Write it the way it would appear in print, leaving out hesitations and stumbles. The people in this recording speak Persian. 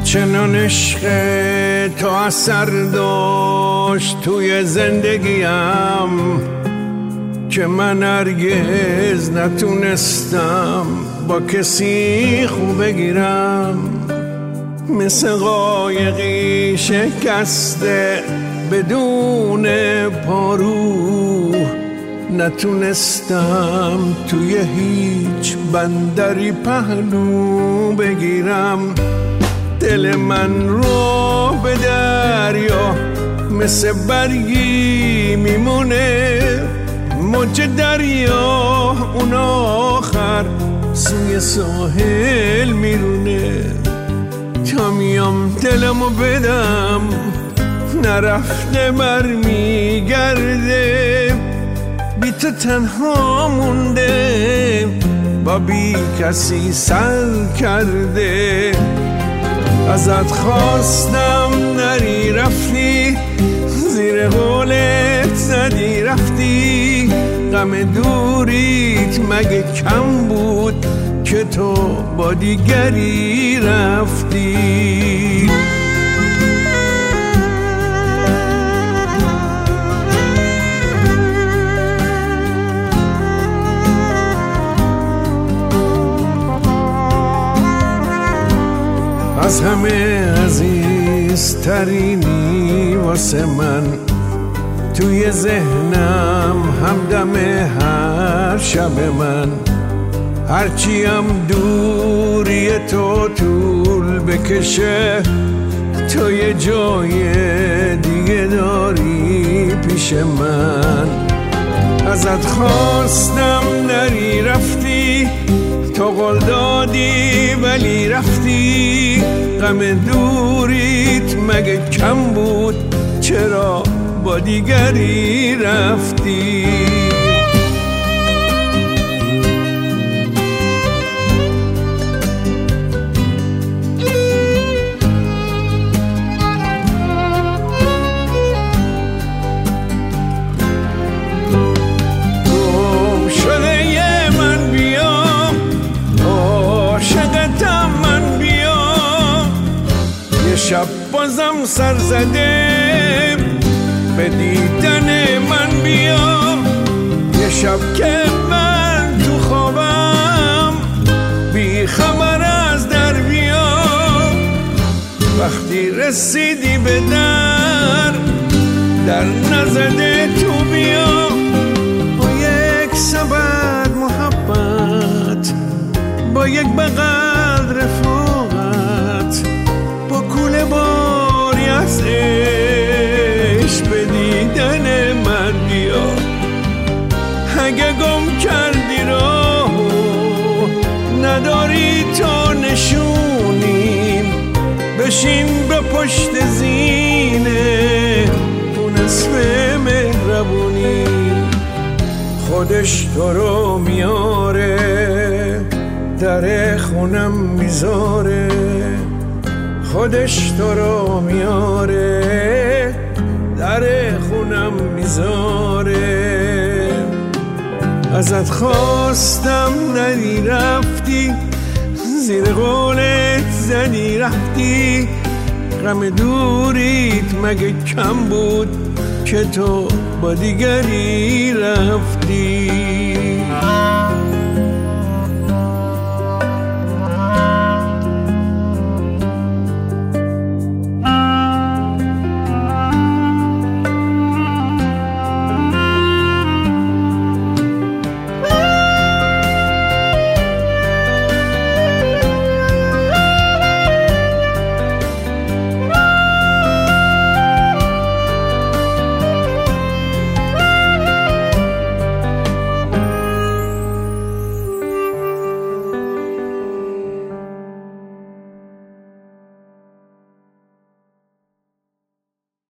چنان عشق تو اثر داشت توی زندگیم که من هرگز نتونستم با کسی خوب بگیرم. مثل قایقی شکسته بدون پارو نتونستم توی هیچ بندری پهلو بگیرم. دل من رو به دریا مثل برگی میمونه، موج دریا اون آخر سوی ساحل میرونه. تا میام دلمو بدم نرفته برمیگرده، بی تو تنها مونده با بی کسی سر کرده. ازت خواستم نری رفتی، زیر قولت زدی رفتی. غم دوریت مگه کم بود که تو با دیگری رفتی؟ از همه عزیزترینی واسه من، توی ذهنم همدم هر شب من. هرچیم دوری تو طول بکشه، تو یه جای دیگه داری پیش من. ازت خواستم نری رفتی، تو قول دادی ولی رفتی. غم دوریت مگه کم بود چرا با دیگری رفتی؟ گم شده یه من بیام، عاشقتم من بیام. یه شب بازم سر زده به دیدن من بیام. یه شب که من تو خوابم بی خبر از در بیام. وقتی رسیدی به در نزده تو بیام. با یک سبد محبت، با یک بغل رفاقت، با کوله باری از به دیدن من بیا. اگه گم کردی راهو نداری تو نشونیم، بشین به پشت زینه اون اسم مهربونی. خودش تو رو میاره در خونم میذاره، خودش تو رو میاره در خونم میذاره. ازت خواستم نری رفتی، زیر قولت زدی رفتی. غم دوریت مگه کم بود که تو با دیگری رفتی؟